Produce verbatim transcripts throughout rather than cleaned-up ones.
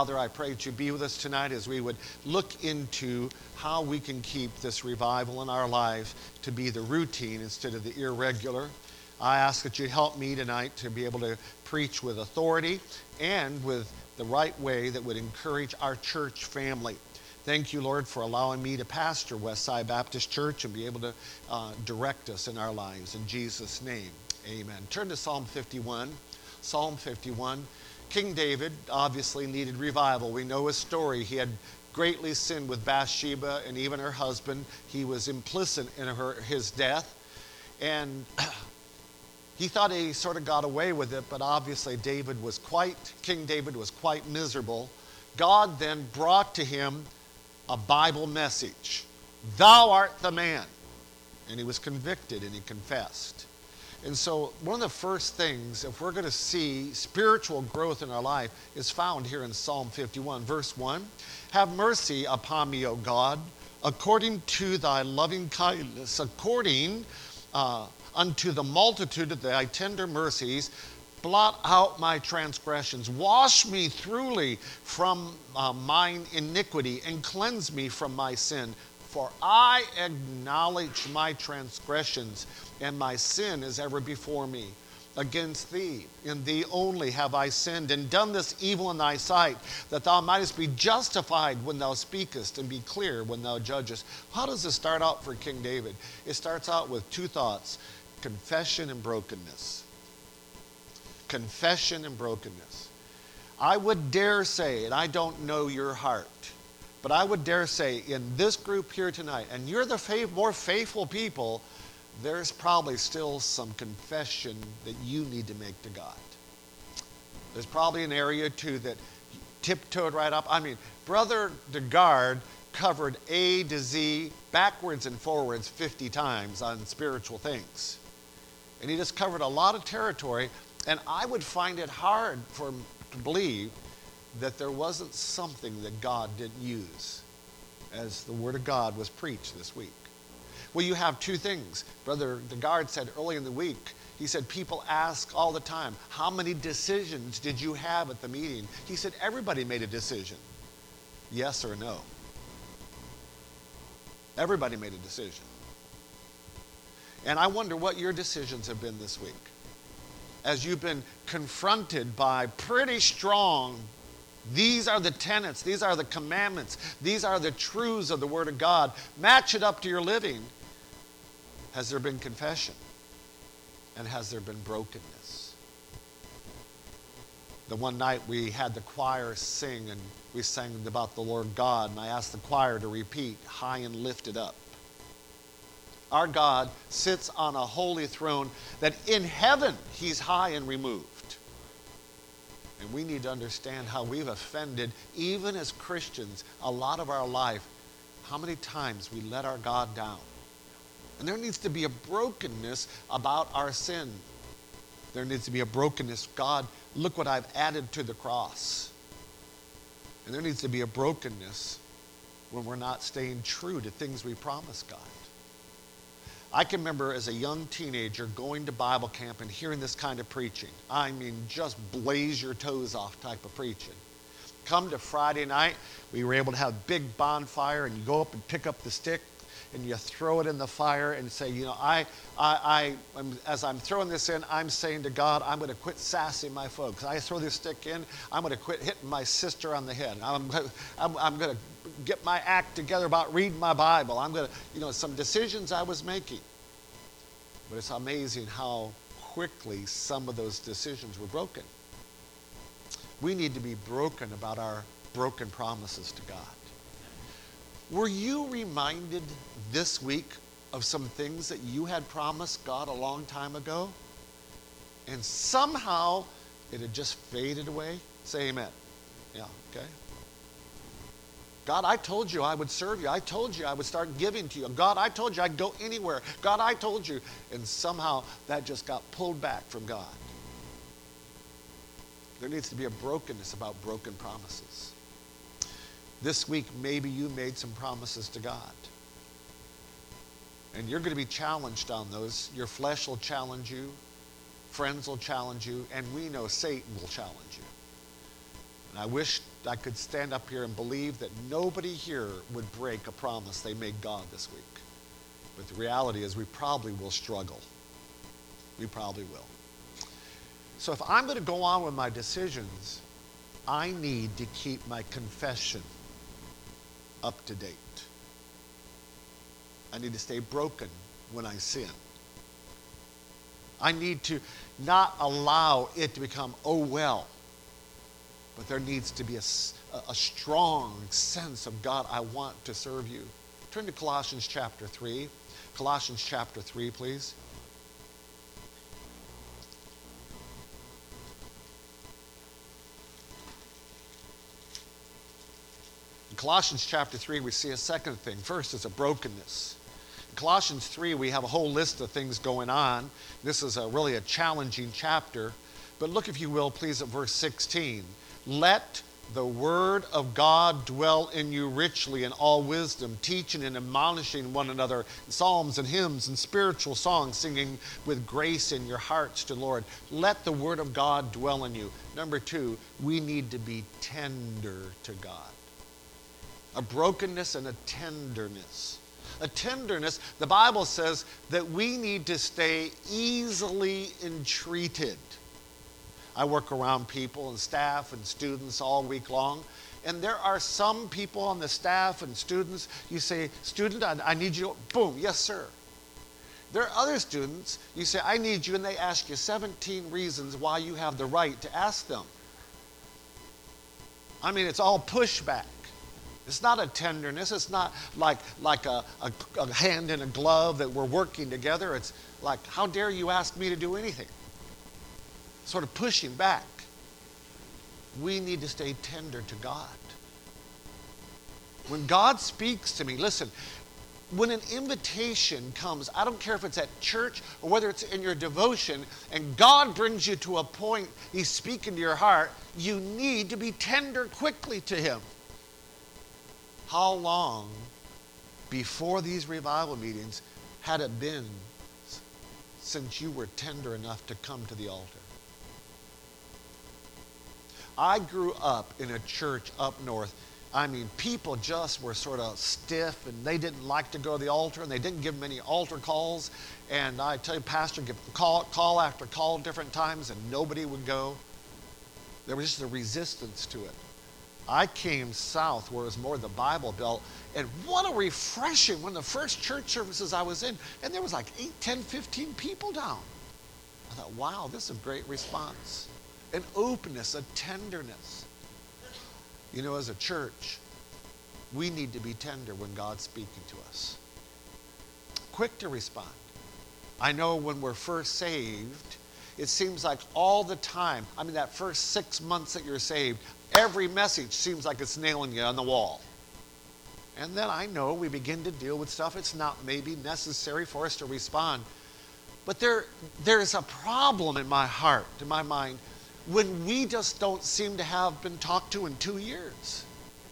Father, I pray that you be with us tonight as we would look into how we can keep this revival in our lives to be the routine instead of the irregular. I ask that you help me tonight to be able to preach with authority and with the right way that would encourage our church family. Thank you, Lord, for allowing me to pastor Westside Baptist Church and be able to uh, direct us in our lives. In Jesus' name, amen. Turn to Psalm fifty-one. Psalm fifty-one. King David obviously needed revival. We know his story. He had greatly sinned with Bathsheba and even her husband. He was implicit in her, his death. And he thought he sort of got away with it, but obviously David was quite, King David was quite miserable. God then brought to him a Bible message. Thou art the man. And he was convicted and he confessed. And so one of the first things, if we're going to see spiritual growth in our life, is found here in Psalm fifty-one. Verse one, have mercy upon me, O God, according to thy loving kindness, according uh, unto the multitude of thy tender mercies, blot out my transgressions. Wash me thoroughly from uh, mine iniquity and cleanse me from my sin. For I acknowledge my transgressions, and my sin is ever before me. Against thee, in thee only have I sinned, and done this evil in thy sight, that thou mightest be justified when thou speakest, and be clear when thou judgest. How does this start out for King David? It starts out with two thoughts: confession and brokenness. Confession and brokenness. I would dare say, and I don't know your heart, but I would dare say in this group here tonight, and you're the faith, more faithful people, there's probably still some confession that you need to make to God. There's probably an area too that tiptoed right up. I mean, Brother DeGard covered A to Z, backwards and forwards fifty times on spiritual things. And he just covered a lot of territory, and I would find it hard for him to believe that there wasn't something that God didn't use as the Word of God was preached this week. Well, you have two things. Brother DeGard said early in the week, he said, people ask all the time, how many decisions did you have at the meeting? He said, everybody made a decision. Yes or no. Everybody made a decision. And I wonder what your decisions have been this week, as you've been confronted by pretty strong, these are the tenets, these are the commandments, these are the truths of the Word of God. Match it up to your living. Has there been confession? And has there been brokenness? The one night we had the choir sing, and we sang about the Lord God, and I asked the choir to repeat, high and lifted up. Our God sits on a holy throne that in heaven he's high and removed. And we need to understand how we've offended, even as Christians, a lot of our life, how many times we let our God down. And there needs to be a brokenness about our sin. There needs to be a brokenness. God, look what I've added to the cross. And there needs to be a brokenness when we're not staying true to things we promised God. I can remember as a young teenager going to Bible camp and hearing this kind of preaching. I mean, just blaze your toes off type of preaching. Come to Friday night, we were able to have a big bonfire, and you go up and pick up the stick and you throw it in the fire and say, you know, I, I, I I'm, as I'm throwing this in, I'm saying to God, I'm going to quit sassing my folks. I throw this stick in, I'm going to quit hitting my sister on the head. I'm, I'm, I'm going to get my act together about reading my Bible. I'm going to, you know, some decisions I was making. But it's amazing how quickly some of those decisions were broken. We need to be broken about our broken promises to God. Were you reminded this week of some things that you had promised God a long time ago? And somehow it had just faded away? Say amen. Yeah, okay. God, I told you I would serve you. I told you I would start giving to you. And God, I told you I'd go anywhere. God, I told you. And somehow that just got pulled back from God. There needs to be a brokenness about broken promises. This week, maybe you made some promises to God. And you're going to be challenged on those. Your flesh will challenge you. Friends will challenge you. And we know Satan will challenge you. And I wish I could stand up here and believe that nobody here would break a promise they made God this week. But the reality is we probably will struggle. We probably will. So if I'm going to go on with my decisions, I need to keep my confession up to date. I need to stay broken when I sin. I need to not allow it to become, oh well. But there needs to be a, a strong sense of, God, I want to serve you. Turn to Colossians chapter three. Colossians chapter three, please. In Colossians chapter three, we see a second thing. First is a brokenness. In Colossians three, we have a whole list of things going on. This is a, really a challenging chapter. But look, if you will, please, at verse sixteen. Let the word of God dwell in you richly in all wisdom, teaching and admonishing one another in psalms and hymns and spiritual songs, singing with grace in your hearts to the Lord. Let the word of God dwell in you. Number two, we need to be tender to God. A brokenness and a tenderness. A tenderness, the Bible says that we need to stay easily entreated. I work around people and staff and students all week long. And there are some people on the staff and students, you say, student, I, I need you. Boom, yes, sir. There are other students, you say, I need you, and they ask you seventeen reasons why you have the right to ask them. I mean, it's all pushback. It's not a tenderness. It's not like, like a, a, a hand in a glove that we're working together. It's like, how dare you ask me to do anything? Sort of pushing back. We need to stay tender to God. When God speaks to me, listen, when an invitation comes, I don't care if it's at church or whether it's in your devotion, and God brings you to a point, He's speaking to your heart, you need to be tender quickly to Him. How long before these revival meetings had it been since you were tender enough to come to the altar? I grew up in a church up north. I mean, people just were sort of stiff, and they didn't like to go to the altar, and they didn't give many altar calls. And I tell you, pastor give call, call after call different times, and nobody would go. There was just a resistance to it. I came south where it was more the Bible Belt, and what a refreshing, one of the first church services I was in, and there was like eight, ten, fifteen people down. I thought, wow, this is a great response. An openness, a tenderness. You know, as a church, we need to be tender when God's speaking to us. Quick to respond. I know when we're first saved, it seems like all the time, I mean that first six months that you're saved, every message seems like it's nailing you on the wall. And then I know we begin to deal with stuff. It's not maybe necessary for us to respond. But there, there's a problem in my heart, in my mind, when we just don't seem to have been talked to in two years.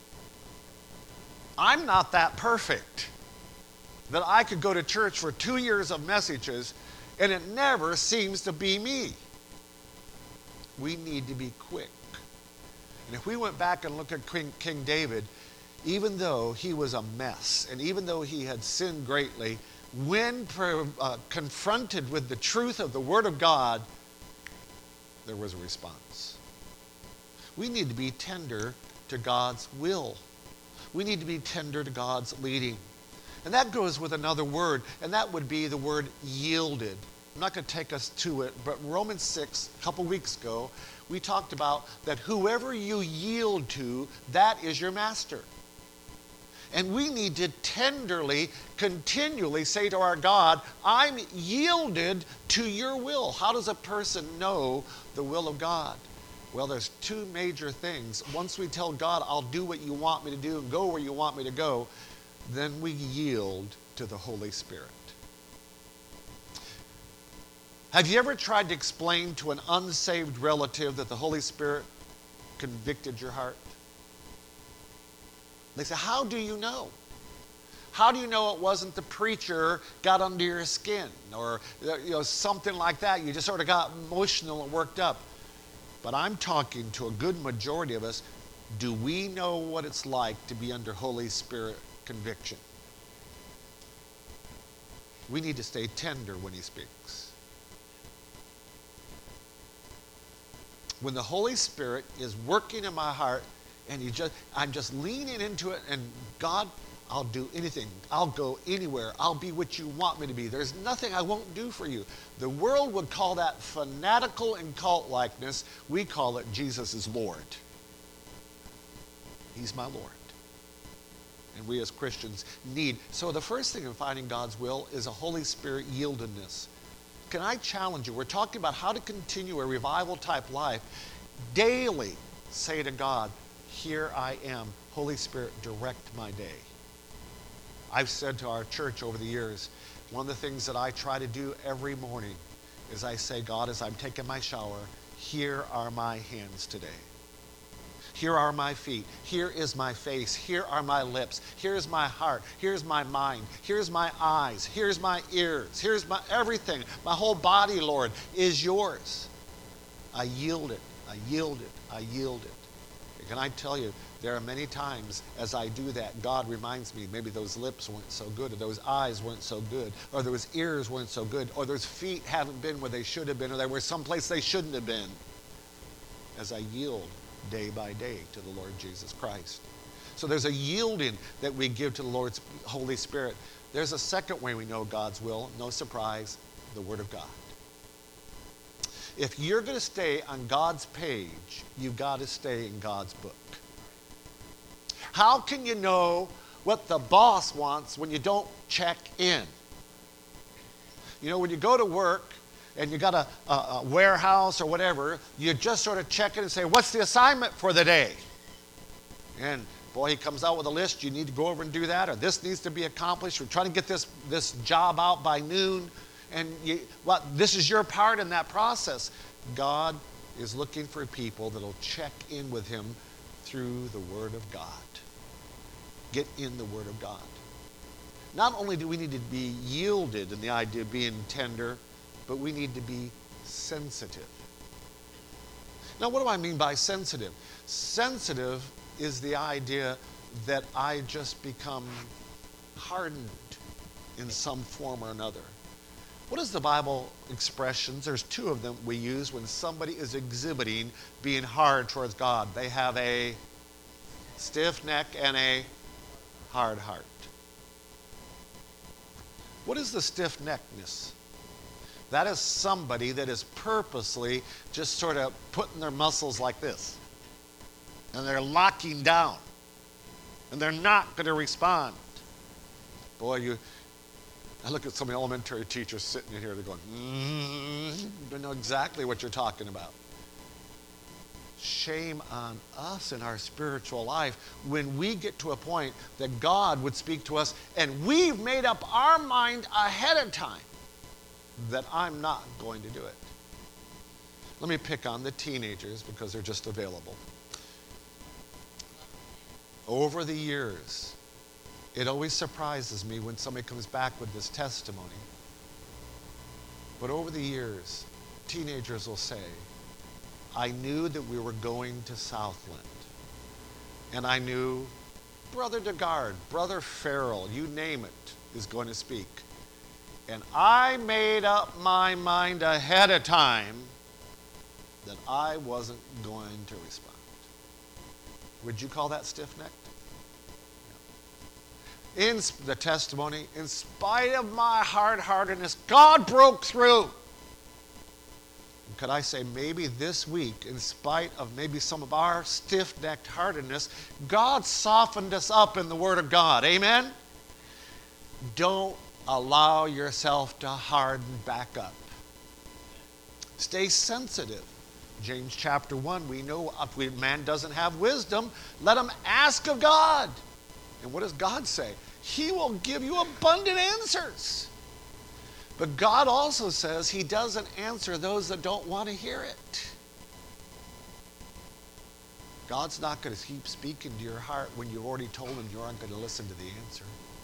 I'm not that perfect that I could go to church for two years of messages and it never seems to be me. We need to be quick. And if we went back and look at King, King David, even though he was a mess and even though he had sinned greatly, when uh, confronted with the truth of the Word of God, there was a response. We need to be tender to God's will. We need to be tender to God's leading. And that goes with another word, and that would be the word yielded. I'm not going to take us to it, but Romans six, a couple weeks ago, we talked about that whoever you yield to, that is your master. And we need to tenderly, continually say to our God, I'm yielded to your will. How does a person know the will of God? Well, there's two major things. Once we tell God, I'll do what you want me to do and go where you want me to go, then we yield to the Holy Spirit. Have you ever tried to explain to an unsaved relative that the Holy Spirit convicted your heart? They say, how do you know? How do you know it wasn't the preacher got under your skin or you know something like that? You just sort of got emotional and worked up. But I'm talking to a good majority of us. Do we know what it's like to be under Holy Spirit conviction? We need to stay tender when he speaks. When the Holy Spirit is working in my heart and you just, I'm just leaning into it, and God, I'll do anything. I'll go anywhere. I'll be what you want me to be. There's nothing I won't do for you. The world would call that fanatical and cult-likeness. We call it Jesus is Lord. He's my Lord. And we as Christians need. So the first thing in finding God's will is a Holy Spirit yieldedness. Can I challenge you? We're talking about how to continue a revival type life. Daily say to God, here I am. Holy Spirit, direct my day. I've said to our church over the years, one of the things that I try to do every morning is I say, God, as I'm taking my shower, here are my hands today. Here are my feet. Here is my face. Here are my lips. Here's my heart. Here's my mind. Here's my eyes. Here's my ears. Here's my everything. My whole body, Lord, is yours. I yield it. I yield it. I yield it. And can I tell you, there are many times as I do that, God reminds me, maybe those lips weren't so good, or those eyes weren't so good, or those ears weren't so good, or those feet haven't been where they should have been, or they were someplace they shouldn't have been. As I yield day by day to the Lord Jesus Christ. So there's a yielding that we give to the Lord's Holy Spirit. There's a second way we know God's will, no surprise, the Word of God. If you're going to stay on God's page, you've got to stay in God's book. How can you know what the boss wants when you don't check in? You know, when you go to work and you got a, a, a warehouse or whatever, you just sort of check in and say, what's the assignment for the day? And boy, he comes out with a list. You need to go over and do that, or this needs to be accomplished. We're trying to get this, this job out by noon. And you, well, this is your part in that process. God is looking for people that will check in with him through the Word of God. Get in the Word of God. Not only do we need to be yielded in the idea of being tender, but we need to be sensitive. Now, what do I mean by sensitive? Sensitive is the idea that I just become hardened in some form or another. What is the Bible expressions? There's two of them we use when somebody is exhibiting being hard towards God. They have a stiff neck and a hard heart. What is the stiff neckness? That is somebody that is purposely just sort of putting their muscles like this. And they're locking down. And they're not going to respond. Boy, you, I look at some elementary teachers sitting in here, they're going, mm, they know exactly what you're talking about. Shame on us in our spiritual life when we get to a point that God would speak to us and we've made up our mind ahead of time that I'm not going to do it. Let me pick on the teenagers because they're just available. Over the years, it always surprises me when somebody comes back with this testimony. But over the years, teenagers will say, I knew that we were going to Southland. And I knew Brother DeGard, Brother Farrell, you name it, is going to speak. And I made up my mind ahead of time that I wasn't going to respond. Would you call that stiff-necked? No. In the testimony, in spite of my hard-heartedness, God broke through. And could I say maybe this week, in spite of maybe some of our stiff-necked heartedness, God softened us up in the Word of God. Amen? Don't allow yourself to harden back up. Stay sensitive. James chapter one, we know if we, man doesn't have wisdom, let him ask of God. And what does God say? He will give you abundant answers. But God also says he doesn't answer those that don't want to hear it. God's not going to keep speaking to your heart when you've already told him you aren't going to listen to the answer.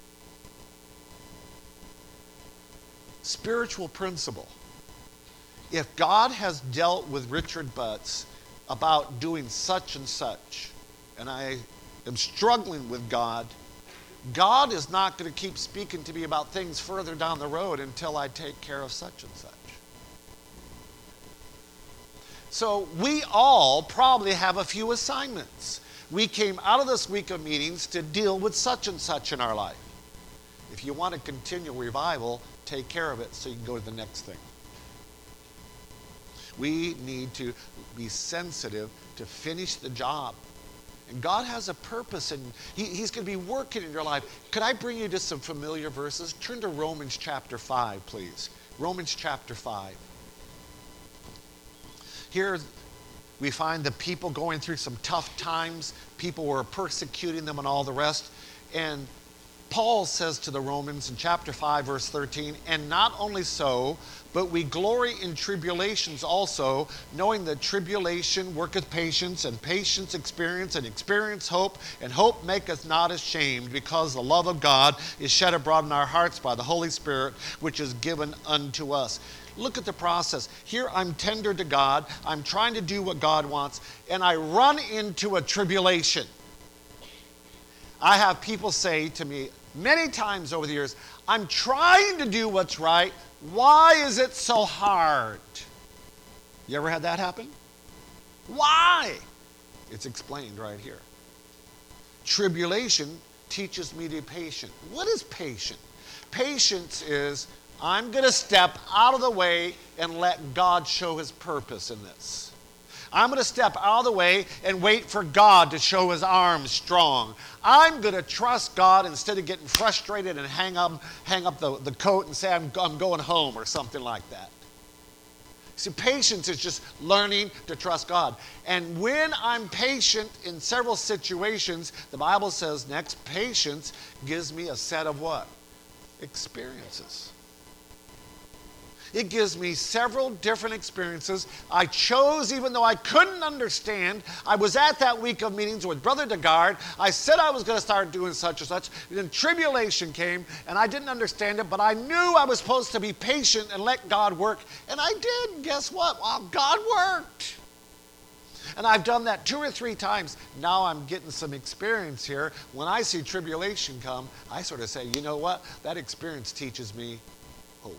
Spiritual principle. If God has dealt with Richard Butts about doing such and such, and I am struggling with God, God is not going to keep speaking to me about things further down the road until I take care of such and such. So we all probably have a few assignments. We came out of this week of meetings to deal with such and such in our life. If you want to continue revival, take care of it so you can go to the next thing. We need to be sensitive to finish the job. And God has a purpose, and he, He's going to be working in your life. Could I bring you to some familiar verses? Turn to Romans chapter five, please. Romans chapter five. Here we find the people going through some tough times. People were persecuting them and all the rest. And Paul says to the Romans in chapter five, verse thirteen, and not only so, but we glory in tribulations also, knowing that tribulation worketh patience, and patience experience, and experience hope, and hope maketh not ashamed, because the love of God is shed abroad in our hearts by the Holy Spirit, which is given unto us. Look at the process. Here I'm tender to God. I'm trying to do what God wants, and I run into a tribulation. I have people say to me many times over the years, I'm trying to do what's right. Why is it so hard? You ever had that happen? Why? It's explained right here. Tribulation teaches me to be patient. What is patient? Patience is, I'm going to step out of the way and let God show His purpose in this. I'm going to step out of the way and wait for God to show His arms strong. I'm going to trust God instead of getting frustrated and hang up, hang up the, the coat and say, I'm, I'm going home or something like that. See, patience is just learning to trust God. And when I'm patient in several situations, the Bible says next, patience gives me a set of what? Experiences. It gives me several different experiences. I chose, even though I couldn't understand. I was at that week of meetings with Brother DeGard. I said I was going to start doing such and such. Then tribulation came, and I didn't understand it, but I knew I was supposed to be patient and let God work. And I did. Guess what? Well, God worked. And I've done that two or three times. Now I'm getting some experience here. When I see tribulation come, I sort of say, you know what? That experience teaches me hope.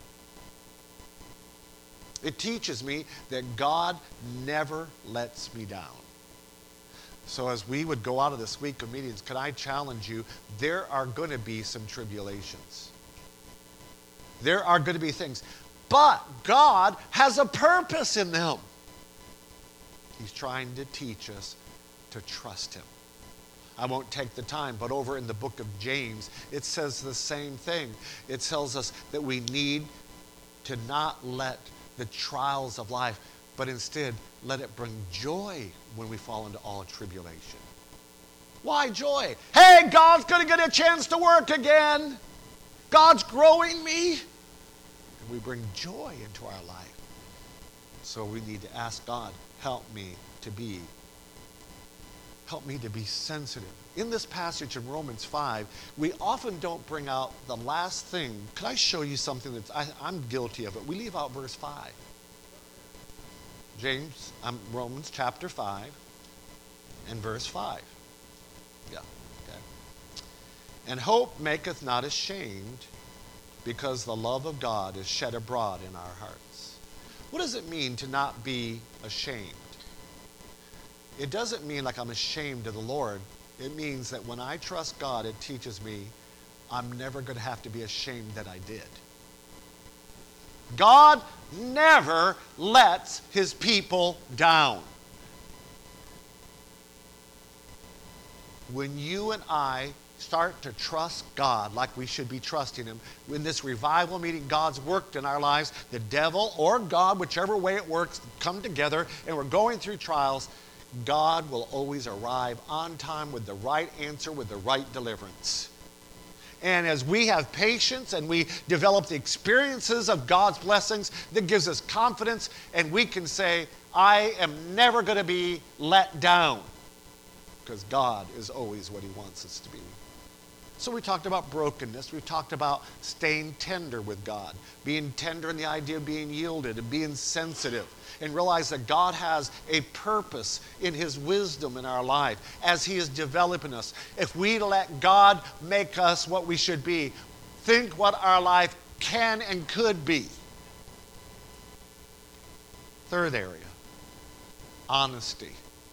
It teaches me that God never lets me down. So as we would go out of this week of meetings, can I challenge you, there are going to be some tribulations. There are going to be things. But God has a purpose in them. He's trying to teach us to trust Him. I won't take the time, but over in the book of James, it says the same thing. It tells us that we need to not let the trials of life, but instead let it bring joy when we fall into all tribulation. Why joy? Hey, God's going to get a chance to work again. God's growing me. And we bring joy into our life. So we need to ask God, help me to be, help me to be sensitive. In this passage in Romans five, we often don't bring out the last thing. Could I show you something that I'm guilty of it? We leave out verse five. James, um, Romans chapter five and verse five. Yeah, okay. And hope maketh not ashamed, because the love of God is shed abroad in our hearts. What does it mean to not be ashamed? It doesn't mean like I'm ashamed of the Lord. It means that when I trust God, it teaches me I'm never going to have to be ashamed that I did. God never lets His people down. When you and I start to trust God like we should be trusting Him, in this revival meeting, God's worked in our lives. The devil or God, whichever way it works, come together, and we're going through trials. God will always arrive on time with the right answer, with the right deliverance. And as we have patience and we develop the experiences of God's blessings, that gives us confidence, and we can say, I am never going to be let down, because God is always what He wants us to be. So we talked about brokenness. We talked about staying tender with God, being tender in the idea of being yielded and being sensitive, and realize that God has a purpose in his wisdom in our life as he is developing us. If we let God make us what we should be, think what our life can and could be. Third area, honesty.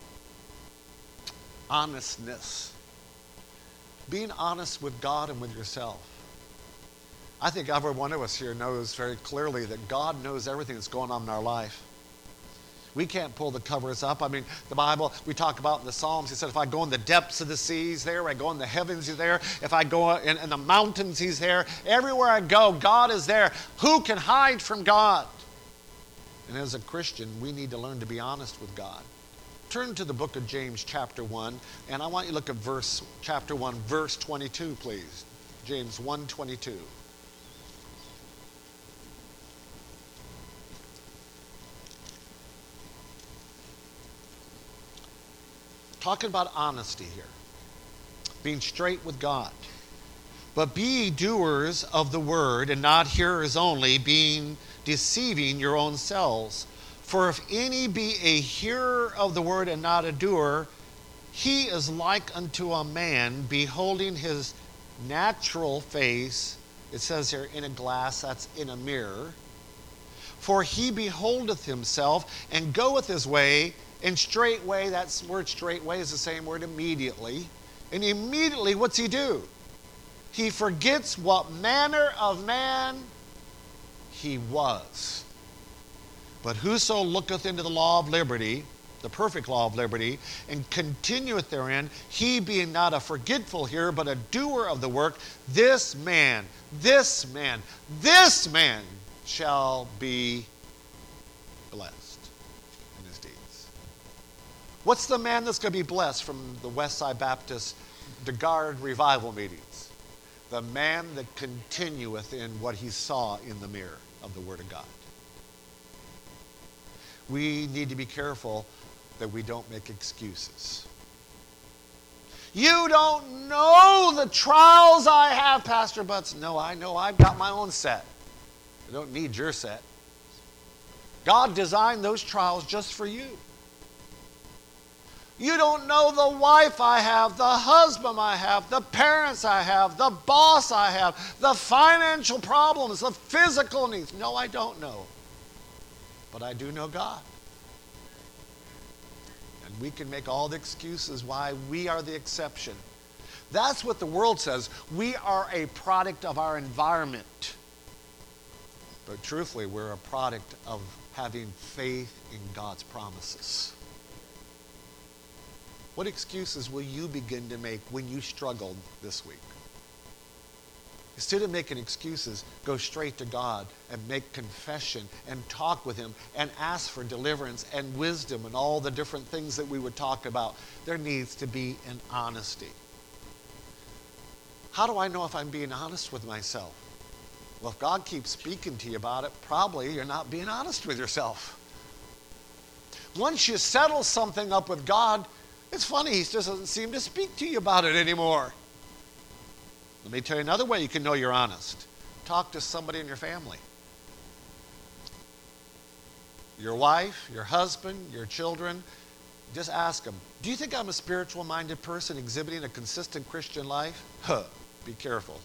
Honestness. Being honest with God and with yourself. I think every one of us here knows very clearly that God knows everything that's going on in our life. We can't pull the covers up. I mean, the Bible, we talk about in the Psalms, he said, if I go in the depths of the seas there, if I go in the heavens, he's there. If I go in, in the mountains, he's there. Everywhere I go, God is there. Who can hide from God? And as a Christian, we need to learn to be honest with God. Turn to the book of James chapter one, and I want you to look at verse chapter one, verse twenty-two, please. James one twenty-two. Talking about honesty here. Being straight with God. But be ye doers of the word, and not hearers only, being deceiving your own selves. For if any be a hearer of the word and not a doer, he is like unto a man beholding his natural face. It says here, in a glass, that's in a mirror. For he beholdeth himself and goeth his way, and straightway, that word straightway is the same word immediately. And immediately, what's he do? He forgets what manner of man he was. But whoso looketh into the law of liberty, the perfect law of liberty, and continueth therein, he being not a forgetful hearer, but a doer of the work, this man, this man, this man shall be blessed in his deeds. What's the man that's going to be blessed from the Westside Baptist DeGard revival meetings? The man that continueth in what he saw in the mirror of the Word of God. We need to be careful that we don't make excuses. You don't know the trials I have, Pastor Butts. No, I know I've got my own set. I don't need your set. God designed those trials just for you. You don't know the wife I have, the husband I have, the parents I have, the boss I have, the financial problems, the physical needs. No, I don't know. But I do know God. And we can make all the excuses why we are the exception. That's what the world says. We are a product of our environment. But truthfully, we're a product of having faith in God's promises. What excuses will you begin to make when you struggled this week? Instead of making excuses, go straight to God and make confession and talk with him and ask for deliverance and wisdom and all the different things that we would talk about. There needs to be an honesty. How do I know if I'm being honest with myself? Well, if God keeps speaking to you about it, probably you're not being honest with yourself. Once you settle something up with God, it's funny, he just doesn't seem to speak to you about it anymore. Let me tell you another way you can know you're honest. Talk to somebody in your family. Your wife, your husband, your children. Just ask them, do you think I'm a spiritual-minded person exhibiting a consistent Christian life? Huh, be careful.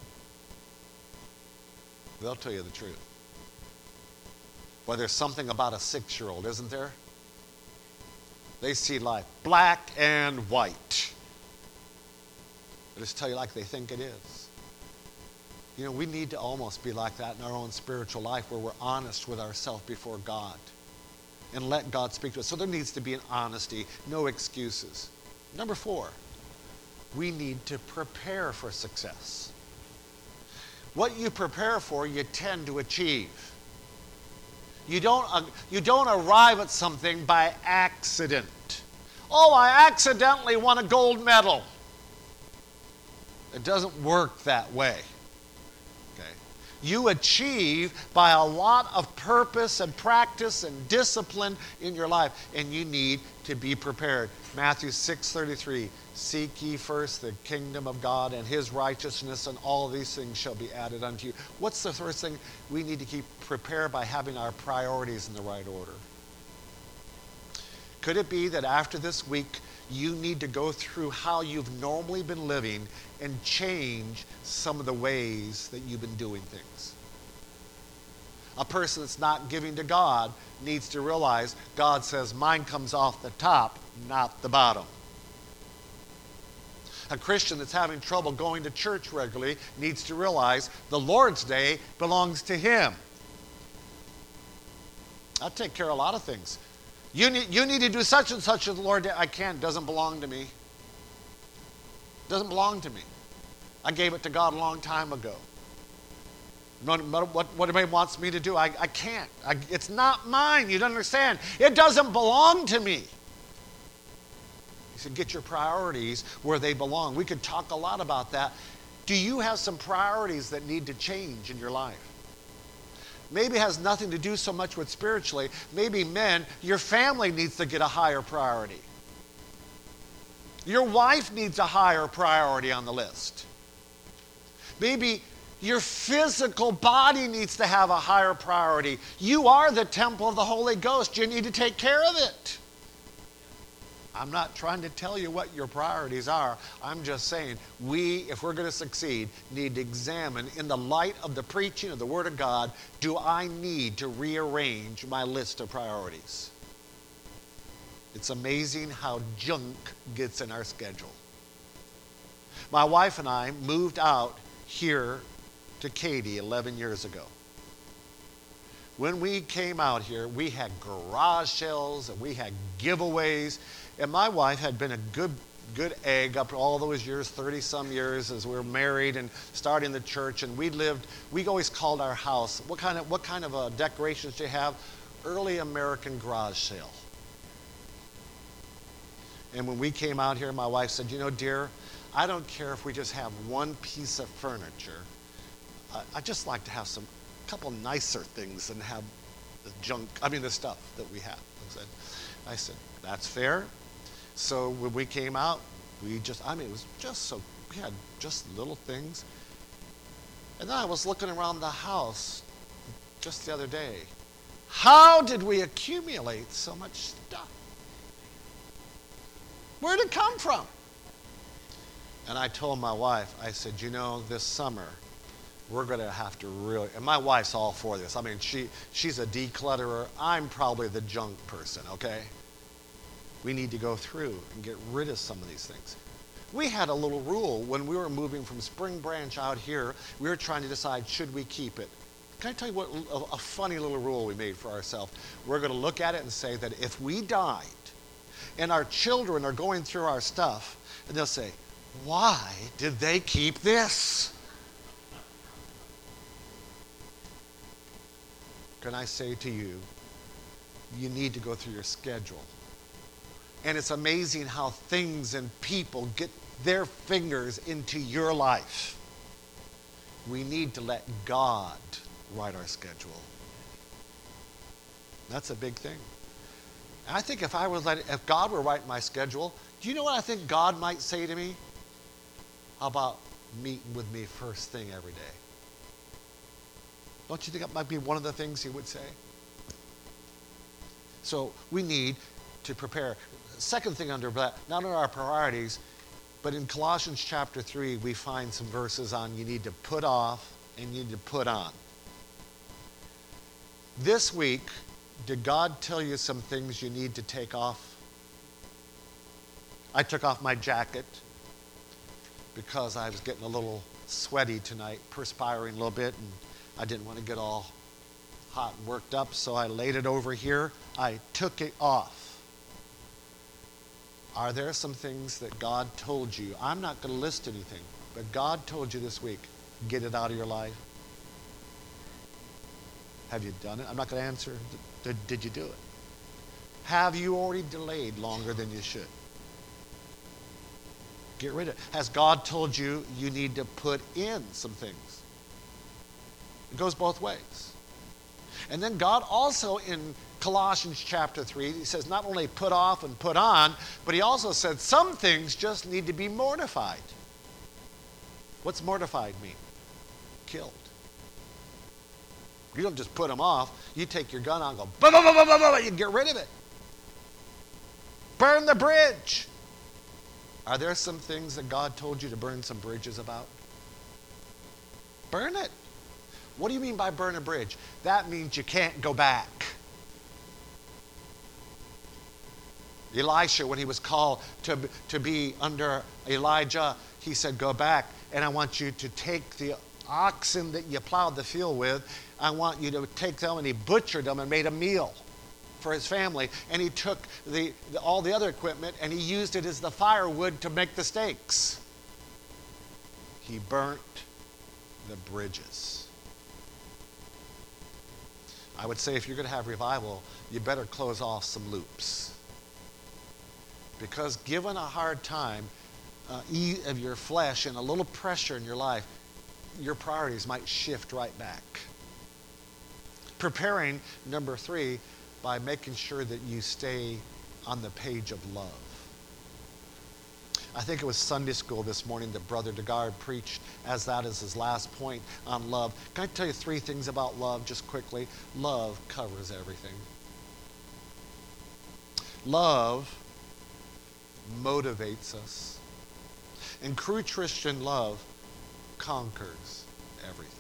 They'll tell you the truth. Well, there's something about a six-year-old, isn't there? They see life black and white. They just tell you like they think it is. You know, we need to almost be like that in our own spiritual life where we're honest with ourselves before God and let God speak to us. So there needs to be an honesty, no excuses. Number four, we need to prepare for success. What you prepare for, you tend to achieve. You don't, uh, you don't arrive at something by accident. Oh, I accidentally won a gold medal. It doesn't work that way. Okay? you achieve by a lot of purpose and practice and discipline in your life. And you need to be prepared. Matthew six thirty-three, seek ye first the kingdom of God and his righteousness, and all these things shall be added unto you. What's the first thing? We need to keep prepared by having our priorities in the right order. Could it be that after this week, you need to go through how you've normally been living and change some of the ways that you've been doing things? A person that's not giving to God needs to realize God says, mine comes off the top, not the bottom. A Christian that's having trouble going to church regularly needs to realize the Lord's Day belongs to him. I'll take care of a lot of things. You need, you need to do such and such with the Lord. I can't. Doesn't belong to me. Doesn't belong to me. I gave it to God a long time ago. What, what, what anybody wants me to do, I, I can't. I, it's not mine. You don't understand. It doesn't belong to me. You said, get your priorities where they belong. We could talk a lot about that. Do you have some priorities that need to change in your life? Maybe it has nothing to do so much with spiritually. Maybe men, your family needs to get a higher priority. Your wife needs a higher priority on the list. Maybe your physical body needs to have a higher priority. You are the temple of the Holy Ghost. You need to take care of it. I'm not trying to tell you what your priorities are. I'm just saying we, if we're going to succeed, need to examine in the light of the preaching of the Word of God, do I need to rearrange my list of priorities? It's amazing how junk gets in our schedule. My wife and I moved out here to Katy eleven years ago. When we came out here, we had garage sales and we had giveaways. And my wife had been a good good egg up all those years, thirty some years, as we were married and starting the church. And we lived, we always called our house, what kind of what kind of uh, decorations do you have? Early American garage sale. And when we came out here, my wife said, you know, dear, I don't care if we just have one piece of furniture. I, I just like to have some couple nicer things than have the junk, I mean the stuff that we have. I said, I said, that's fair. So when we came out, we just, I mean, it was just so, we had just little things. And then I was looking around the house just the other day. How did we accumulate so much stuff? Where did it come from? And I told my wife, I said, you know, this summer, we're going to have to really, and my wife's all for this. I mean, she she's a declutterer. I'm probably the junk person, okay? We need to go through and get rid of some of these things. We had a little rule when we were moving from Spring Branch out here. We were trying to decide, should we keep it? Can I tell you what a, a funny little rule we made for ourselves? We're going to look at it and say that if we died and our children are going through our stuff, and they'll say, why did they keep this? Can I say to you, you need to go through your schedule. And it's amazing how things and people get their fingers into your life. We need to let God write our schedule. That's a big thing. And I think if I was let, if God were writing my schedule, do you know what I think God might say to me? How about meeting with me first thing every day? Don't you think that might be one of the things he would say? So we need to prepare. Second thing under that, not on our priorities, but in Colossians chapter three, we find some verses on you need to put off and you need to put on. This week, did God tell you some things you need to take off? I took off my jacket because I was getting a little sweaty tonight, perspiring a little bit, and I didn't want to get all hot and worked up, so I laid it over here. I took it off. Are there some things that God told you? I'm not going to list anything, but God told you this week, get it out of your life. Have you done it? I'm not going to answer. Did, did you do it? Have you already delayed longer than you should? Get rid of it. Has God told you you need to put in some things? It goes both ways. And then God also in Colossians chapter three, he says not only put off and put on, but he also said some things just need to be mortified. What's mortified mean? Killed. You don't just put them off. You take your gun out and go, bah, bah, bah, bah, bah, bah, you get rid of it. Burn the bridge. Are there some things that God told you to burn some bridges about? Burn it. What do you mean by burn a bridge? That means you can't go back. Elisha, when he was called to, to be under Elijah, he said, go back, and I want you to take the oxen that you plowed the field with, I want you to take them, and he butchered them and made a meal for his family. And he took the, the, all the other equipment and he used it as the firewood to make the steaks. He burnt the bridges. I would say if you're going to have revival, you better close off some loops. Because given a hard time uh, of your flesh and a little pressure in your life, your priorities might shift right back. Preparing, number three, by making sure that you stay on the page of love. I think it was Sunday school this morning that Brother DeGard preached as that is his last point on love. Can I tell you three things about love just quickly? Love covers everything. Love motivates us. And true Christian love conquers everything.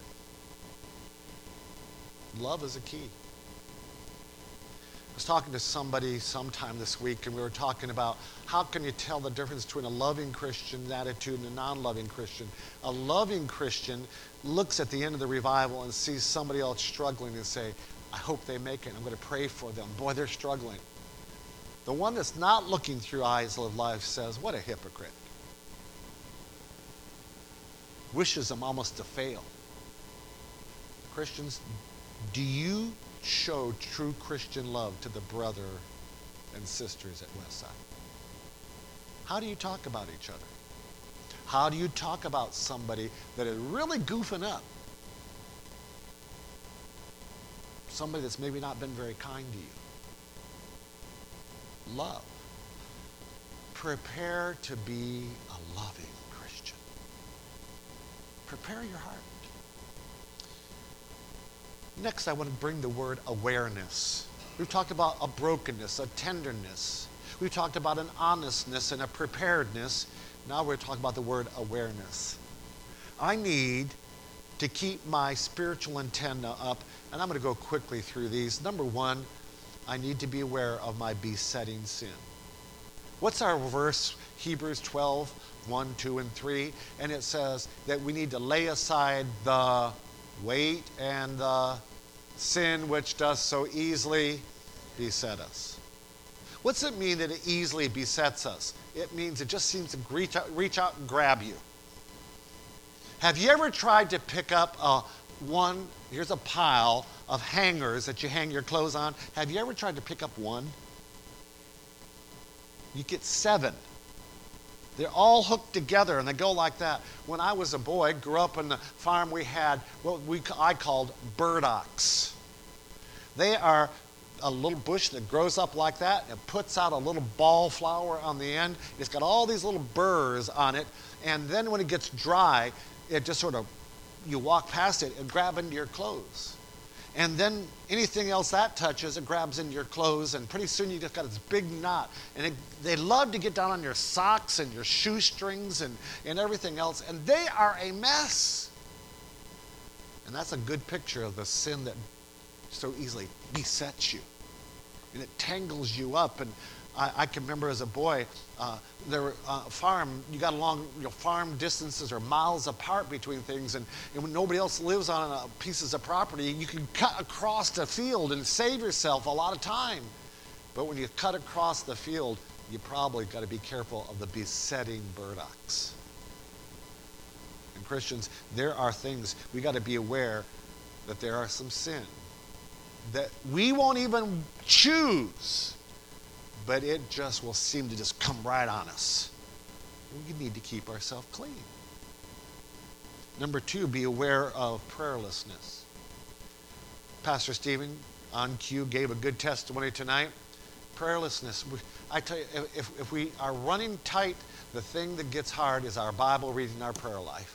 Love is a key. I was talking to somebody sometime this week, and we were talking about how can you tell the difference between a loving Christian attitude and a non-loving Christian. A loving Christian looks at the end of the revival and sees somebody else struggling and say, I hope they make it. I'm going to pray for them. Boy, they're struggling. The one that's not looking through eyes of life says, what a hypocrite. Wishes them almost to fail. Christians, do you show true Christian love to the brother and sisters at Westside? How do you talk about each other? How do you talk about somebody that is really goofing up? Somebody that's maybe not been very kind to you. Love. Prepare to be a loving Christian. Prepare your heart. Next, I want to bring the word awareness. We've talked about a brokenness, a tenderness. We've talked about an honestness and a preparedness. Now we're talking about the word awareness. I need to keep my spiritual antenna up, and I'm going to go quickly through these. Number one, I need to be aware of my besetting sin. What's our verse? Hebrews twelve, one, two, and three. And it says that we need to lay aside the weight and the sin which does so easily beset us. What's it mean that it easily besets us? It means it just seems to reach out, reach out and grab you. Have you ever tried to pick up a one, here's a pile of hangers that you hang your clothes on. Have you ever tried to pick up one? You get seven. They're all hooked together and they go like that. When I was a boy, grew up on the farm, we had what we I called burdocks. They are a little bush that grows up like that and puts out a little ball flower on the end. It's got all these little burrs on it, and then when it gets dry, it just sort of, you walk past it and grab into your clothes. And then anything else that touches, it grabs into your clothes, and pretty soon you just got this big knot. And it, they love to get down on your socks and your shoestrings and, and everything else, and they are a mess. And that's a good picture of the sin that so easily besets you. And it tangles you up. And I, I can remember as a boy, uh, there were uh, farm, you got along, you know, farm distances are miles apart between things, and, and when nobody else lives on uh, pieces of property, you can cut across the field and save yourself a lot of time. But when you cut across the field, you probably got to be careful of the besetting burdocks. And Christians, there are things, we got to be aware that there are some sin that we won't even choose, but it just will seem to just come right on us. We need to keep ourselves clean. Number two, be aware of prayerlessness. Pastor Stephen on cue gave a good testimony tonight. Prayerlessness. I tell you, if, if we are running tight, the thing that gets hard is our Bible reading, our prayer life.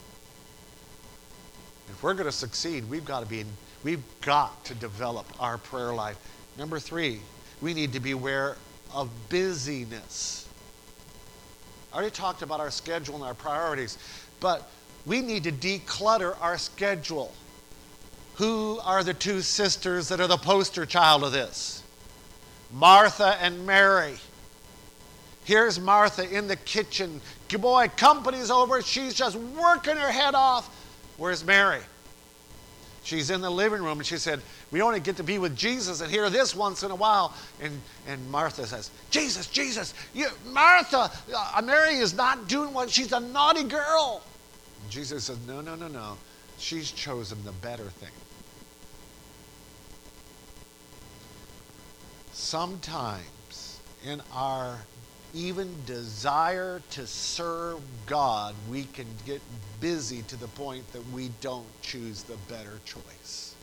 If we're going to succeed, we've got to be, we've got to develop our prayer life. Number three, we need to be aware of busyness. I already talked about our schedule and our priorities, but we need to declutter our schedule. Who are the two sisters that are the poster child of this? Martha and Mary. Here's Martha in the kitchen. Boy, company's over. She's just working her head off. Where's Mary? She's in the living room, and she said, we only get to be with Jesus and hear this once in a while. And, and Martha says, Jesus, Jesus, you, Martha, uh, Mary is not doing what, she's a naughty girl. And Jesus says, no, no, no, no. She's chosen the better thing. Sometimes in our even desire to serve God, we can get busy to the point that we don't choose the better choice.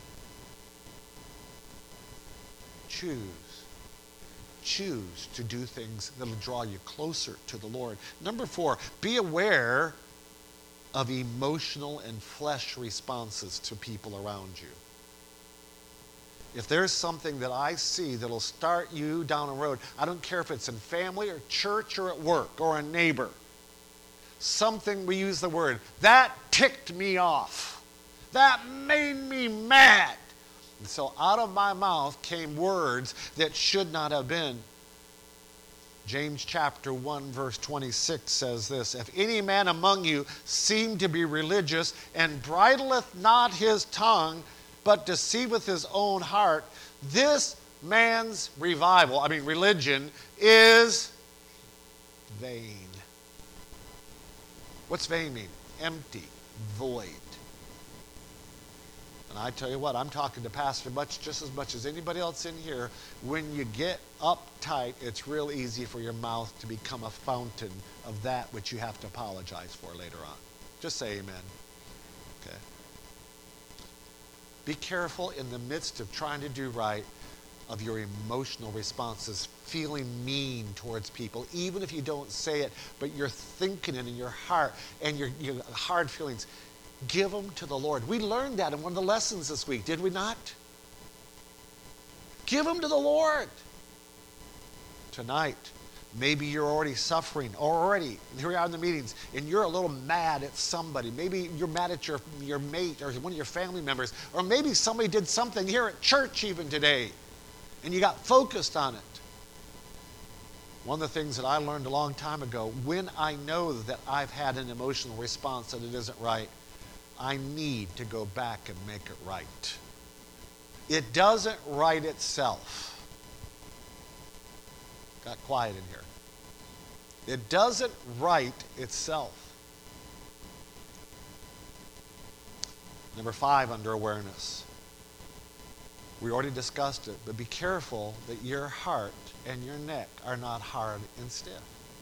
Choose. Choose to do things that'll draw you closer to the Lord. Number four, be aware of emotional and flesh responses to people around you. If there's something that I see that'll start you down a road, I don't care if it's in family or church or at work or a neighbor, something, we use the word, that ticked me off. That made me mad. And so out of my mouth came words that should not have been. James chapter one verse twenty-six says this, if any man among you seem to be religious and bridleth not his tongue, but deceiveth his own heart, this man's revival, I mean religion, is vain. What's vain mean? Empty, void. And I tell you what, I'm talking to Pastor much, just as much as anybody else in here. When you get uptight, it's real easy for your mouth to become a fountain of that which you have to apologize for later on. Just say amen. Okay. Be careful in the midst of trying to do right of your emotional responses, feeling mean towards people, even if you don't say it, but you're thinking it in your heart and your, your hard feelings. Give them to the Lord. We learned that in one of the lessons this week, did we not? Give them to the Lord. Tonight, maybe you're already suffering, already. Here we are in the meetings, and you're a little mad at somebody. Maybe you're mad at your, your mate or one of your family members, or maybe somebody did something here at church even today, and you got focused on it. One of the things that I learned a long time ago, when I know that I've had an emotional response that it isn't right, I need to go back and make it right. It doesn't right itself. Got quiet in here. It doesn't right itself. Number five under awareness. We already discussed it, but be careful that your heart and your neck are not hard and stiff.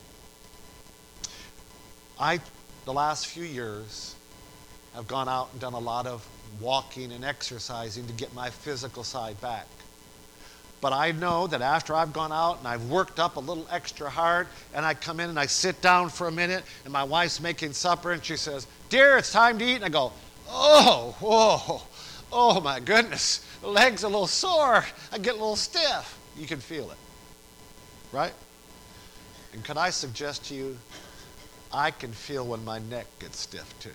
I, the last few years, have gone out and done a lot of walking and exercising to get my physical side back. But I know that after I've gone out and I've worked up a little extra hard, and I come in and I sit down for a minute, and my wife's making supper, and she says, dear, it's time to eat. And I go, oh, whoa, oh my goodness, the leg's a little sore. I get a little stiff. You can feel it, right? And could I suggest to you, I can feel when my neck gets stiff too.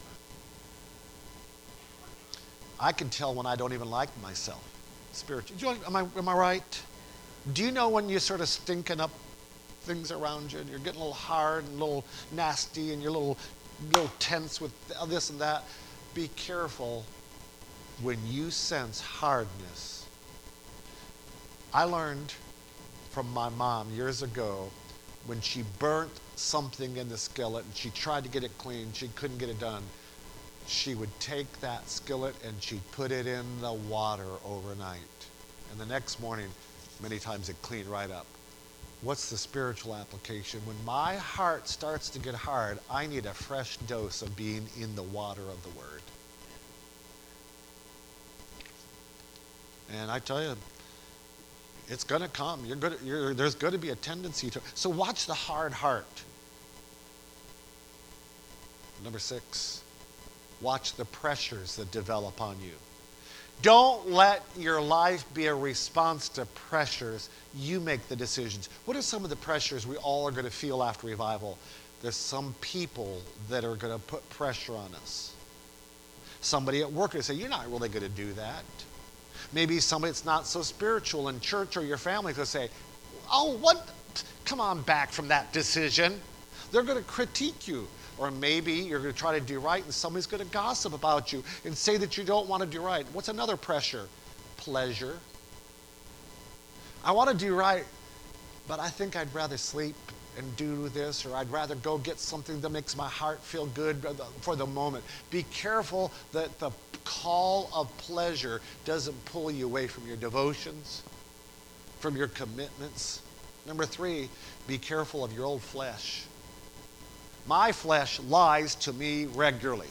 I can tell when I don't even like myself. Spiritually. Am I, am I right? Do you know when you're sort of stinking up things around you and you're getting a little hard and a little nasty and you're a little, little tense with this and that? Be careful when you sense hardness. I learned from my mom years ago when she burnt something in the skillet and she tried to get it clean, she couldn't get it done. She would take that skillet and she'd put it in the water overnight. And the next morning, many times it cleaned right up. What's the spiritual application? When my heart starts to get hard, I need a fresh dose of being in the water of the Word. And I tell you, it's going to come. You're gonna, you're, there's going to be a tendency to. So watch the hard heart. Number six, watch the pressures that develop on you. Don't let your life be a response to pressures. You make the decisions. What are some of the pressures we all are going to feel after revival? There's some people that are going to put pressure on us. Somebody at work will say, you're not really going to do that. Maybe somebody that's not so spiritual in church or your family will say, oh, what? Come on back from that decision. They're going to critique you. Or maybe you're going to try to do right and somebody's going to gossip about you and say that you don't want to do right. What's another pressure? Pleasure. I want to do right, but I think I'd rather sleep and do this, or I'd rather go get something that makes my heart feel good for the moment. Be careful that the call of pleasure doesn't pull you away from your devotions, from your commitments. Number three, be careful of your old flesh. My flesh lies to me regularly.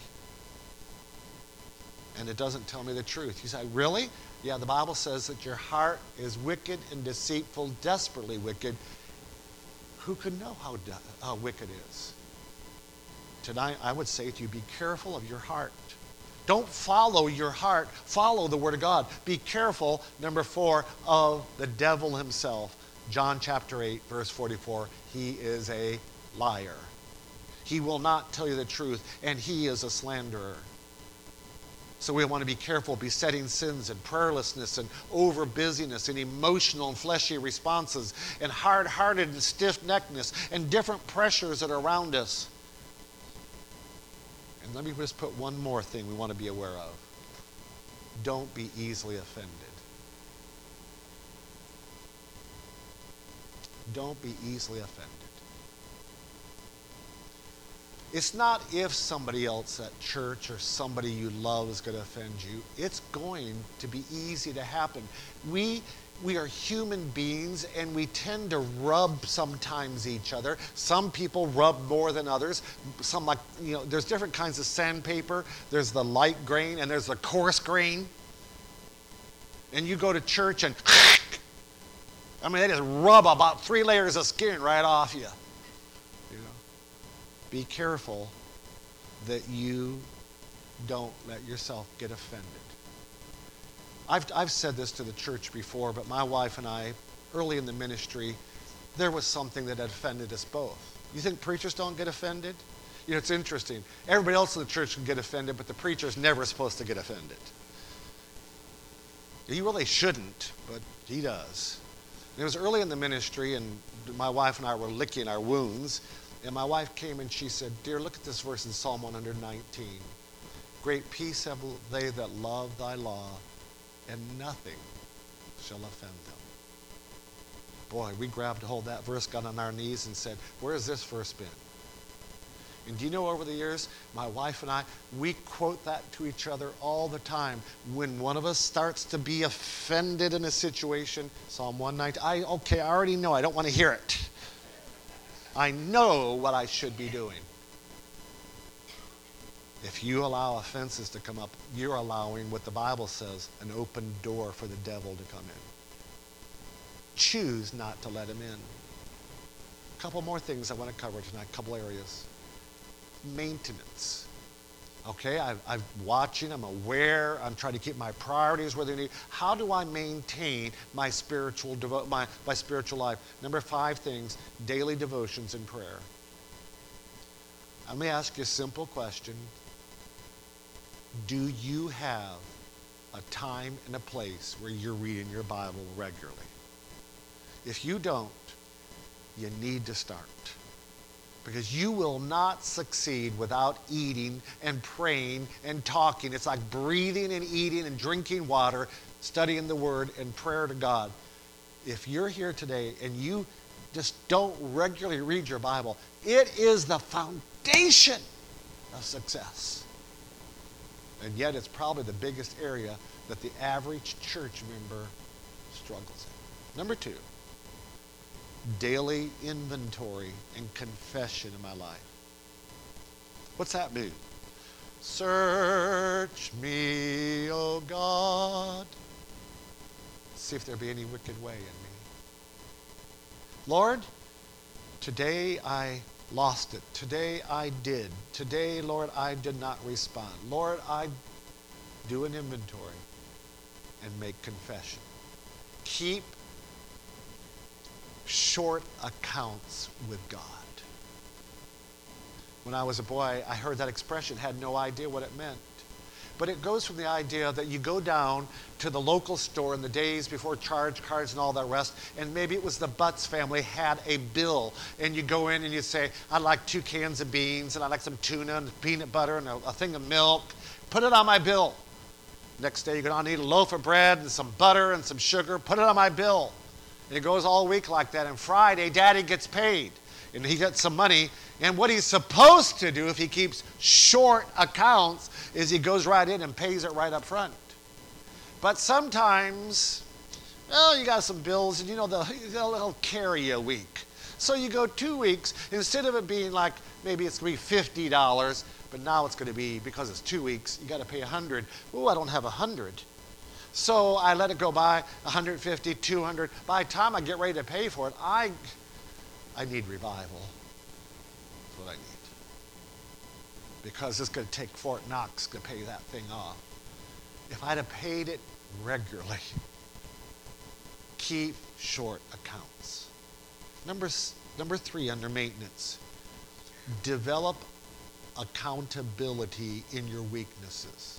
And it doesn't tell me the truth. You say, really? Yeah, the Bible says that your heart is wicked and deceitful, desperately wicked. Who can know how, how wicked it is? Tonight, I would say to you, be careful of your heart. Don't follow your heart. Follow the Word of God. Be careful, number four, of the devil himself. John chapter eight, verse forty-four. He is a liar. He will not tell you the truth, and he is a slanderer. So we want to be careful, besetting sins and prayerlessness and over busyness and emotional and fleshy responses and hard-hearted and stiff-neckedness and different pressures that are around us. And let me just put one more thing we want to be aware of. Don't be easily offended. Don't be easily offended. It's not if somebody else at church or somebody you love is going to offend you. It's going to be easy to happen. We we are human beings, and we tend to rub sometimes each other. Some people rub more than others. Some, like, you know, there's different kinds of sandpaper. There's the light grain and there's the coarse grain. And you go to church and I mean, they just rub about three layers of skin right off you. Be careful that you don't let yourself get offended. I've, I've said this to the church before, but my wife and I, early in the ministry, there was something that had offended us both. You think preachers don't get offended? You know, it's interesting. Everybody else in the church can get offended, but the preacher's never supposed to get offended. He really shouldn't, but he does. And it was early in the ministry, and my wife and I were licking our wounds. And my wife came and she said, dear, look at this verse in Psalm one nineteen. Great peace have they that love thy law, and nothing shall offend them. Boy, we grabbed a hold of that verse, got on our knees and said, where has this verse been? And do you know, over the years, my wife and I, we quote that to each other all the time. When one of us starts to be offended in a situation, Psalm one nineteen, I, okay, I already know, I don't want to hear it. I know what I should be doing. If you allow offenses to come up, you're allowing what the Bible says, an open door for the devil to come in. Choose not to let him in. A couple more things I want to cover tonight, a couple areas. Maintenance. Okay, I, I'm watching, I'm aware, I'm trying to keep my priorities where they need. How do I maintain my spiritual devo- my, my spiritual life? Number five things, daily devotions and prayer. Let me ask you a simple question. Do you have a time and a place where you're reading your Bible regularly? If you don't, you need to start. Because you will not succeed without eating and praying and talking. It's like breathing and eating and drinking water, studying the Word, and prayer to God. If you're here today and you just don't regularly read your Bible, it is the foundation of success. And yet it's probably the biggest area that the average church member struggles in. Number two, daily inventory and confession in my life. What's that mean? Search me, O God, See if there be any wicked way in me. Lord, today I lost it. Today I did. Today, Lord, I did not respond. Lord, I do an inventory and make confession. Keep short accounts with God. When I was a boy, I heard that expression, had no idea what it meant. But it goes from the idea that you go down to the local store in the days before charge cards and all that rest, and maybe it was the Butts family had a bill, and you go in and you say, I'd like two cans of beans, and I'd like some tuna and peanut butter and a, a thing of milk. Put it on my bill. Next day, you're going to need a loaf of bread and some butter and some sugar. Put it on my bill. And it goes all week like that. And Friday, Daddy gets paid, and he gets some money. And what he's supposed to do if he keeps short accounts is he goes right in and pays it right up front. But sometimes, well, you got some bills, and you know they'll, they'll carry you a week. So you go two weeks, instead of it being like maybe it's going to be fifty dollars, but now it's going to be, because it's two weeks, you got to pay one hundred dollars. Oh, I don't have one hundred dollars. So I let it go by, one hundred fifty dollars, two hundred dollars. By the time I get ready to pay for it, I, I need revival. What I need, because it's going to take Fort Knox to pay that thing off. If I'd have paid it regularly, keep short accounts. Number, number three, under maintenance, develop accountability in your weaknesses.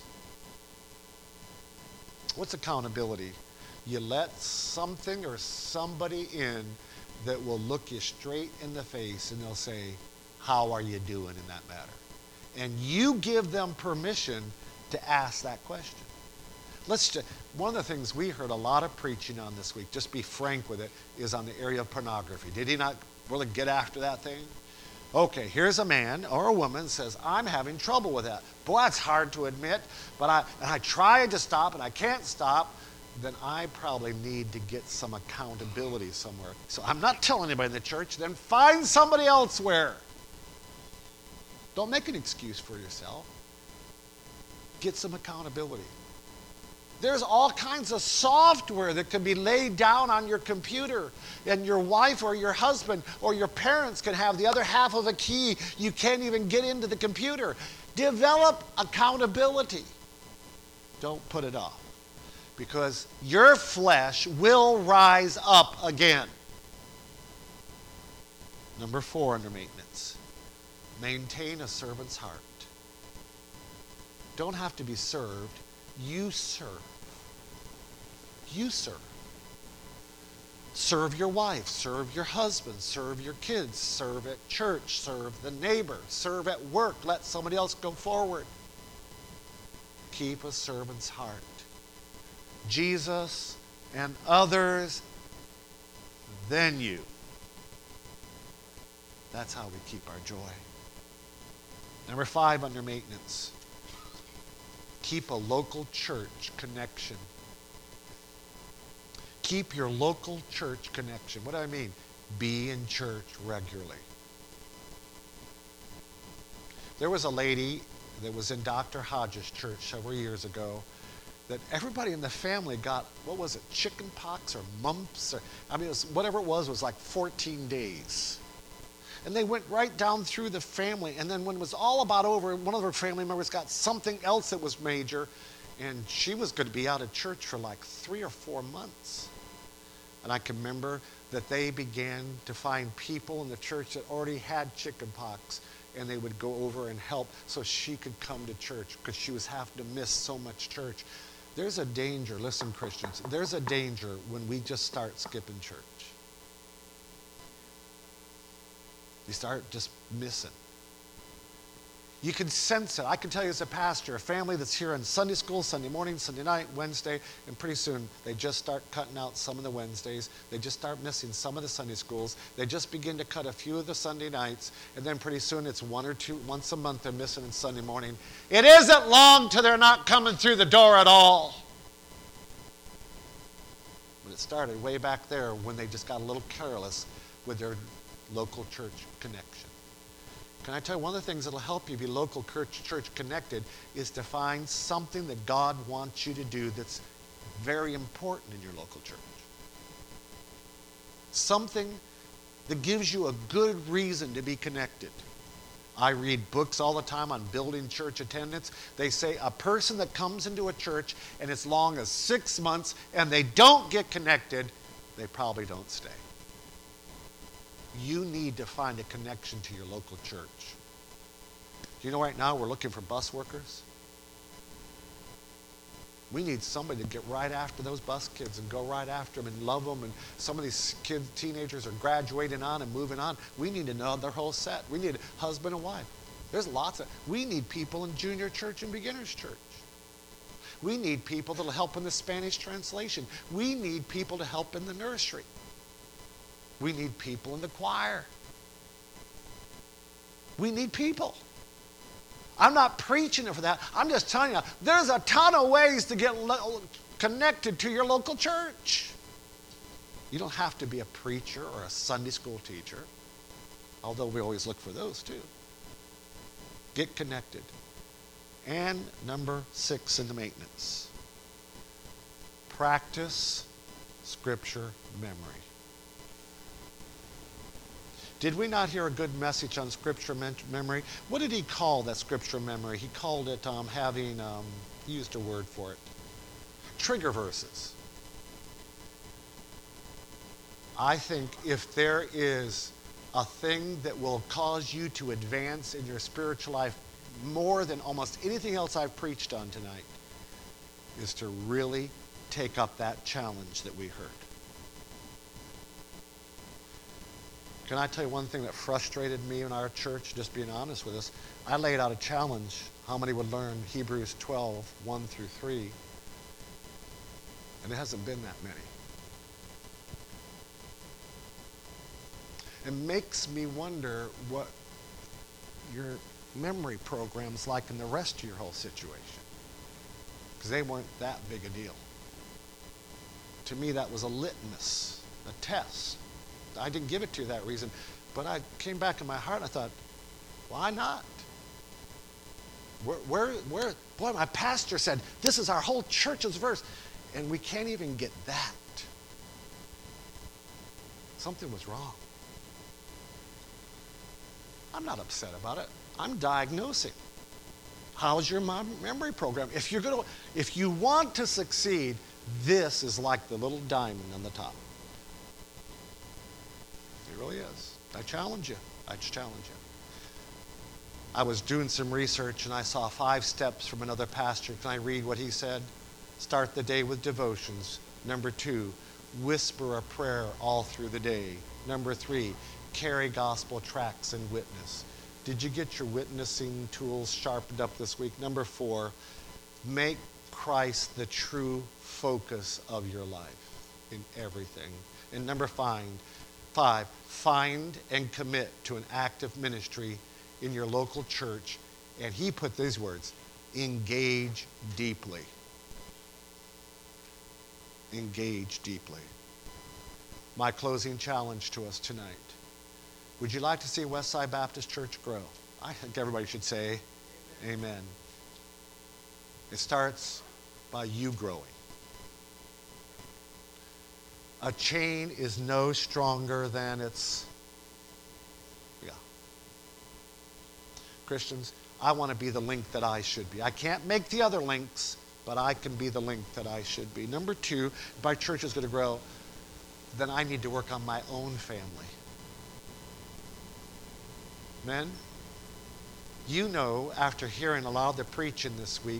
What's accountability? You let something or somebody in that will look you straight in the face and they'll say, how are you doing in that matter? And you give them permission to ask that question. Let's just, one of the things we heard a lot of preaching on this week, just be frank with it, is on the area of pornography. Did he not really get after that thing? Okay, here's a man or a woman says, I'm having trouble with that. Boy, that's hard to admit, but I, and I tried to stop and I can't stop. Then I probably need to get some accountability somewhere. So I'm not telling anybody in the church, then find somebody elsewhere. Don't make an excuse for yourself. Get some accountability. There's all kinds of software that can be laid down on your computer, and your wife or your husband or your parents can have the other half of a key. You can't even get into the computer. Develop accountability. Don't put it off, because your flesh will rise up again. Number four under maintenance. Maintain a servant's heart. Don't have to be served. You serve. You serve. Serve your wife. Serve your husband. Serve your kids. Serve at church. Serve the neighbor. Serve at work. Let somebody else go forward. Keep a servant's heart. Jesus and others, then you. That's how we keep our joy. Number five under maintenance. Keep a local church connection. Keep your local church connection. What do I mean? Be in church regularly. There was a lady that was in Doctor Hodges' church several years ago that everybody in the family got, what was it, chicken pox or mumps? Or, I mean, it was, whatever it was, was like fourteen days. And they went right down through the family. And then when it was all about over, one of her family members got something else that was major, and she was going to be out of church for like three or four months. And I can remember that they began to find people in the church that already had chicken pox, and they would go over and help so she could come to church, because she was having to miss so much church. There's a danger, listen Christians, there's a danger when we just start skipping church. You start just missing. You can sense it. I can tell you as a pastor, a family that's here on Sunday school, Sunday morning, Sunday night, Wednesday, and pretty soon they just start cutting out some of the Wednesdays. They just start missing some of the Sunday schools. They just begin to cut a few of the Sunday nights, and then pretty soon it's one or two, once a month they're missing on Sunday morning. It isn't long till they're not coming through the door at all. But it started way back there when they just got a little careless with their local church connection. Can I tell you, one of the things that will help you be local church, church connected is to find something that God wants you to do that's very important in your local church. Something that gives you a good reason to be connected. I read books all the time on building church attendance. They say a person that comes into a church and as long as six months and they don't get connected, they probably don't stay. You need to find a connection to your local church. Do you know right now we're looking for bus workers? We need somebody to get right after those bus kids and go right after them and love them. And some of these kids, teenagers are graduating on and moving on. We need to know their whole set. We need a husband and wife. There's lots of, we need people in junior church and beginners church. We need people that'll help in the Spanish translation. We need people to help in the nursery. We need people in the choir. We need people. I'm not preaching for that. I'm just telling you, there's a ton of ways to get lo- connected to your local church. You don't have to be a preacher or a Sunday school teacher, although we always look for those too. Get connected. And number six in the maintenance, practice scripture memory. Did we not hear a good message on scripture memory? What did he call that scripture memory? He called it um, having, um, he used a word for it, trigger verses. I think if there is a thing that will cause you to advance in your spiritual life more than almost anything else I've preached on tonight, is to really take up that challenge that we heard. Can I tell you one thing that frustrated me in our church, just being honest with us? I laid out a challenge, how many would learn Hebrews twelve, one through three, and it hasn't been that many. It makes me wonder what your memory program's like in the rest of your whole situation, because they weren't that big a deal. To me, that was a litmus, a test. I didn't give it to you that reason, but I came back in my heart and I thought, why not? Where, where, where, boy, my pastor said, this is our whole church's verse, and we can't even get that. Something was wrong. I'm not upset about it. I'm diagnosing. How's your memory program? If you're going to, if you want to succeed, this is like the little diamond on the top. It really is. I challenge you. I just challenge you. I was doing some research and I saw five steps from another pastor. Can I read what he said? Start the day with devotions. Number two, whisper a prayer all through the day. Number three, carry gospel tracts and witness. Did you get your witnessing tools sharpened up this week? Number four, make Christ the true focus of your life in everything. And number five, five, find and commit to an active ministry in your local church. And he put these words, engage deeply. Engage deeply. My closing challenge to us tonight. Would you like to see Westside Baptist Church grow? I think everybody should say amen. Amen. It starts by you growing. A chain is no stronger than its, yeah. Christians, I want to be the link that I should be. I can't make the other links, but I can be the link that I should be. Number two, if my church is going to grow, then I need to work on my own family. Men, you know, after hearing a lot of the preaching this week,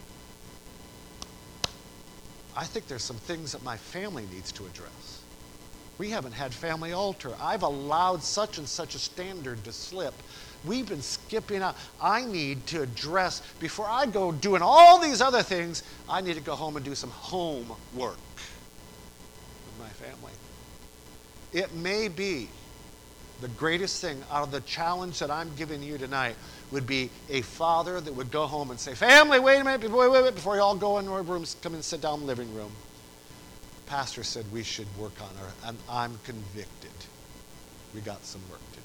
I think there's some things that my family needs to address. We haven't had family altar. I've allowed such and such a standard to slip. We've been skipping out. I need to address, before I go doing all these other things, I need to go home and do some home work with my family. It may be the greatest thing out of the challenge that I'm giving you tonight would be a father that would go home and say, family, wait a minute, wait, wait, wait, before you all go in our rooms, come and sit down in the living room. Pastor said we should work on our, and I'm convicted. We got some work to do.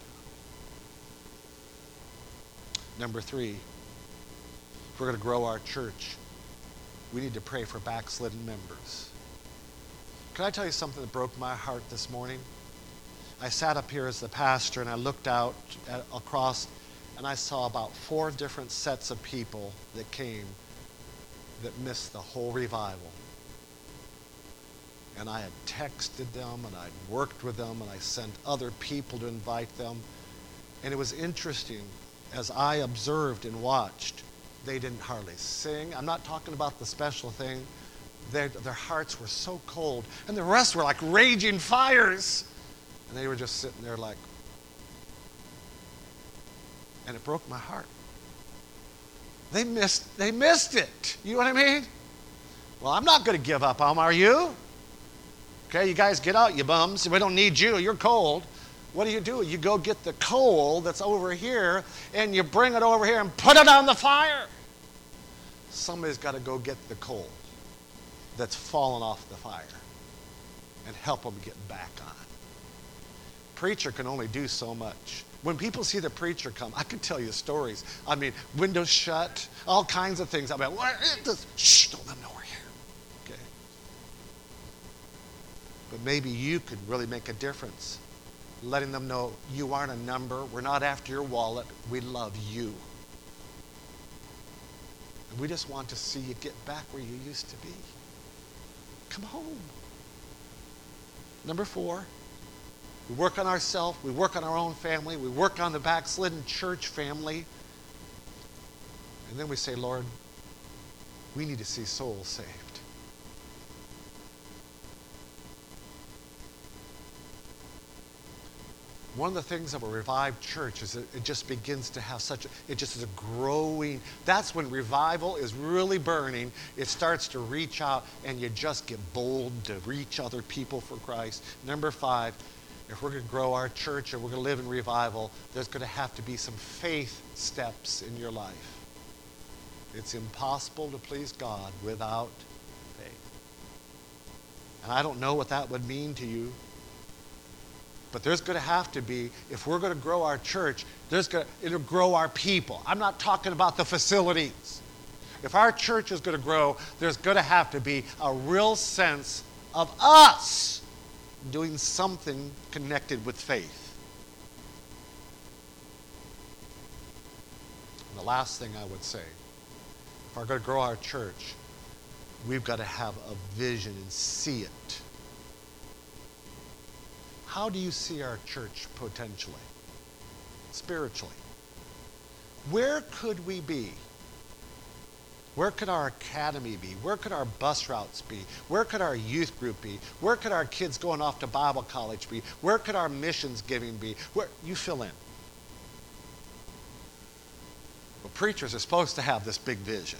Number three, if we're going to grow our church, we need to pray for backslidden members. Can I tell you something that broke my heart this morning? I sat up here as the pastor and I looked out at, across and I saw about four different sets of people that came that missed the whole revival. And I had texted them and I'd worked with them and I sent other people to invite them. And it was interesting as I observed and watched, they didn't hardly sing. I'm not talking about the special thing. Their, their hearts were so cold. And the rest were like raging fires. And they were just sitting there like, and it broke my heart. They missed, they missed it. You know what I mean? Well, I'm not going to give up on them, are you? Okay, you guys get out, you bums. We don't need you. You're cold. What do you do? You go get the coal that's over here and you bring it over here and put it on the fire. Somebody's got to go get the coal that's fallen off the fire and help them get back on. Preacher can only do so much. When people see the preacher come, I could tell you stories. I mean, windows shut, all kinds of things. I mean, what is this? Shh, don't let them know we're here. Okay. But maybe you could really make a difference, letting them know you aren't a number. We're not after your wallet. We love you. And we just want to see you get back where you used to be. Come home. Number four. We work on ourselves, we work on our own family, we work on the backslidden church family. And then we say, Lord, we need to see souls saved. One of the things of a revived church is that it just begins to have such a, it just is a growing, that's when revival is really burning. It starts to reach out and you just get bold to reach other people for Christ. Number five, if we're going to grow our church and we're going to live in revival, there's going to have to be some faith steps in your life. It's impossible to please God without faith. And I don't know what that would mean to you, but there's going to have to be, if we're going to grow our church, there's going to, it'll grow our people. I'm not talking about the facilities. If our church is going to grow, there's going to have to be a real sense of us doing something connected with faith. And the last thing I would say, if we're going to grow our church, we've got to have a vision and see it. How do you see our church potentially, spiritually? Where could we be? Where could our academy be? Where could our bus routes be? Where could our youth group be? Where could our kids going off to Bible college be? Where could our missions giving be? Where, you fill in. Well, preachers are supposed to have this big vision.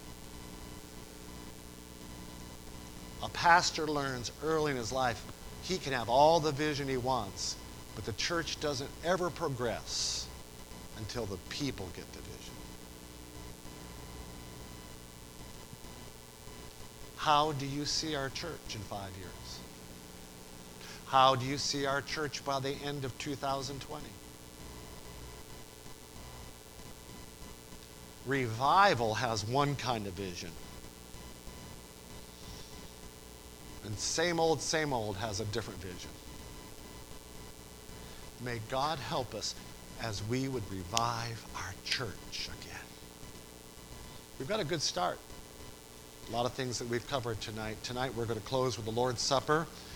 A pastor learns early in his life he can have all the vision he wants, but the church doesn't ever progress until the people get the vision. How do you see our church in five years? How do you see our church by the end of two thousand twenty? Revival has one kind of vision. And same old, same old has a different vision. May God help us as we would revive our church again. We've got a good start. A lot of things that we've covered tonight. Tonight we're going to close with the Lord's Supper.